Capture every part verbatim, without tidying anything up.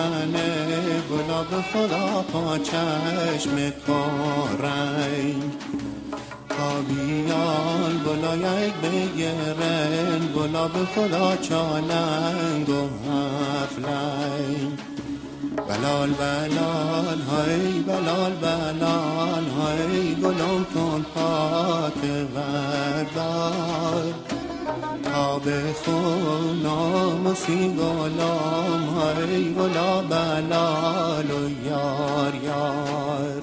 بارونه گلاب خدا پا چشم کارنگ تا بیان گلایک بگرن گلاب خدا چالنگ و هفلنگ بلال بلال های بلال بلال های گلم تون پاک وردار تا بخونم و سی گلم های گلا بلال و یار یار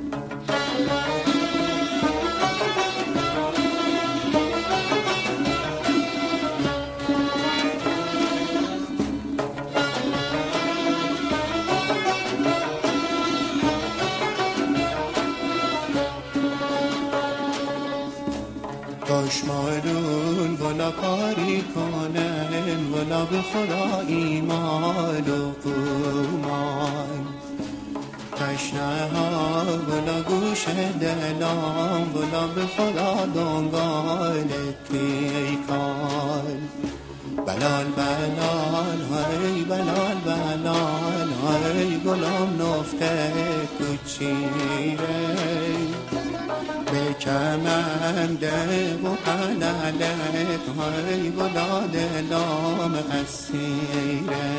دشمنون گلا کاری کنن گلا به خدا ایمان و قومان تشنه ها گلا گوش دلان گلا به خدا دنگال پیکان بلال بلال های بلال بلال های گلام نفته کچیره به کمنده و قللت های گلا دلام اسیره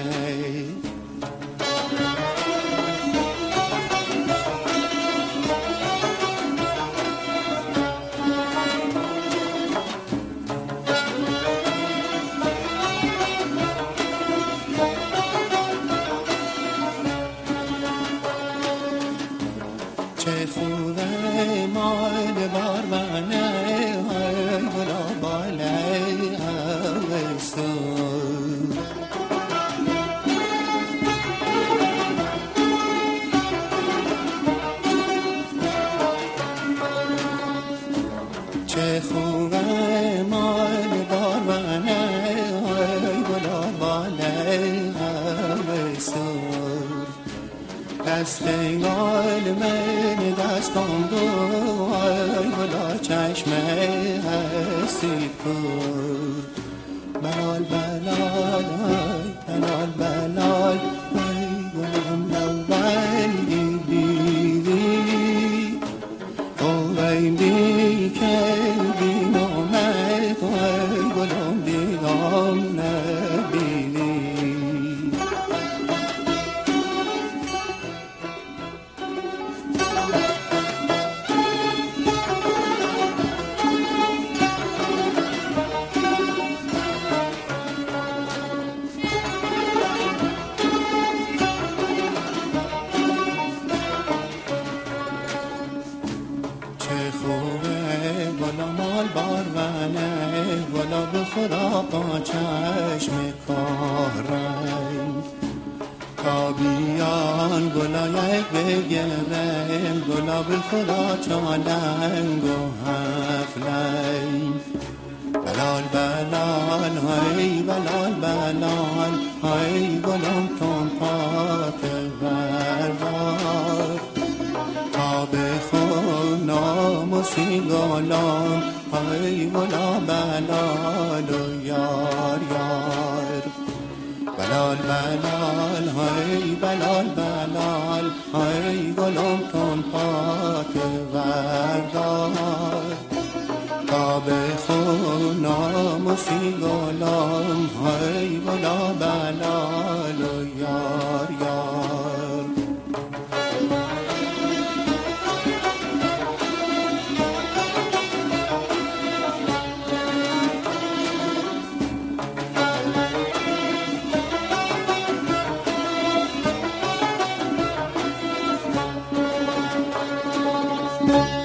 چه خوبه مال بارونه های گلا باله هوسو چه خوبه مال بارونه های گلا باله هوسو دست گل من دستم دوای گلا چشمه هستی کور بلال بلال های بلال بلال های گلم لول دیدی اوی بی که بی نامت های گلم دیدم نبیدی گلا مال بارونه گلا به خدا با چشم کارنگ تا بیان گلایک بگرن گلا به خدا چالنگ و هفلنگ بلال بلال های بلال بلال های گلم تون پاک وردار تا بخونم و سی گلم های گلا بلال و یار یار بلال بلال های بلال بلال های گلم تون پاک وردار تا بخونم و سی گلم های گلا بلال و یار یار Thank you.